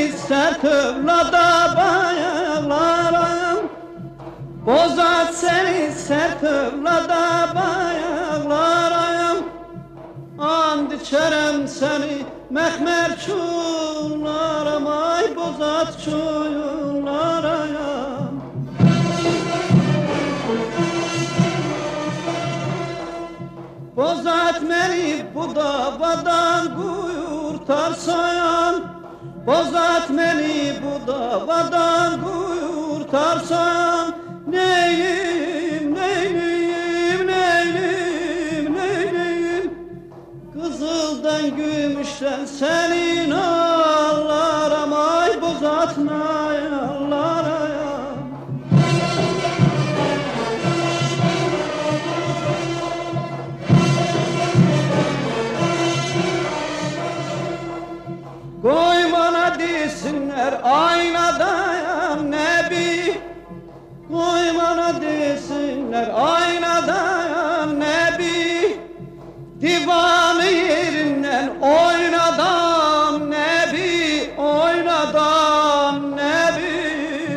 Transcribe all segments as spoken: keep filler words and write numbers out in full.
seni sert övlada bayaklarım. Bozat seni sert övlada bayaklarım. And içerem seni mehmer çullarım. Ay bozat çullarım. Bozat beni bu davadan kurtarsan. Bozat beni bu davadan kurtarsan. Neyim, neyim, neyim, neyim. Kızıldan gümüşten senin ağlarım. Ay bozat nayallarım. Koy bana desinler aynadayım Nebi. Koy bana desinler aynadayım Nebi. Divanı yerinden oynadan Nebi, oynadan Nebi.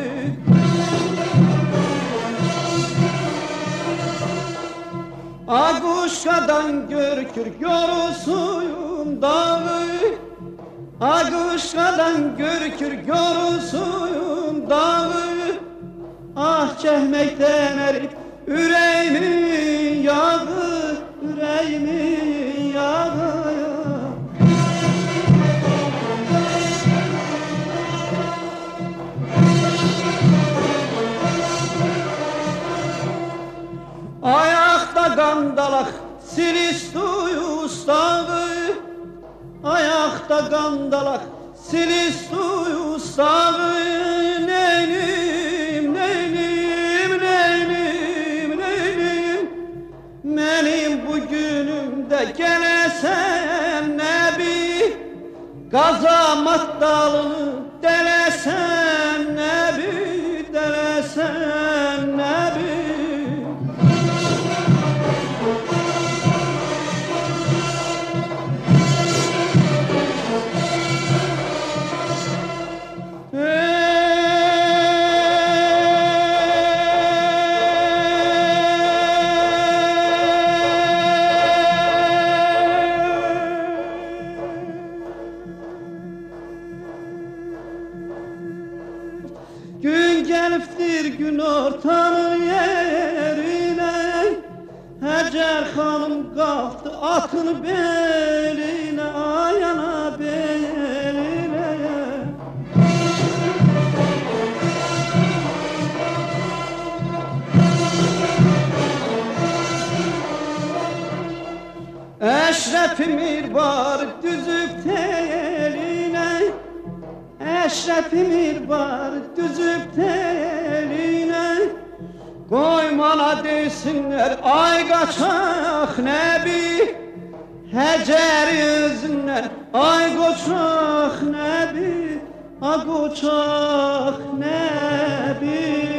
Aguşkadan görkür görüsüyüm dağı. Aguşkadan görkür görüsüyüm dağı. Ah çehmekten erip yüreğimin yağı, yüreğimin yağı. Ayakta gandalak Silistuyus dağı. Ayakta gandalak Silistuyus dağı. Neynim, neynim, neynim, neynim. Benim bugünümde gelesen Nebi. Gazamat dalını delesen Nebi, delesen Nebi. Gün geliptir gün ortanın yerine. Hacer hanım kalktı atın beline. Ayana beline. Eşref Emir var düzüp teline. Eşref Emir var düzüp teline. Koy bana desinler ay kaçak Nebi. Hacer yüzünden ay koçak Nebi. Ay koçak Nebi.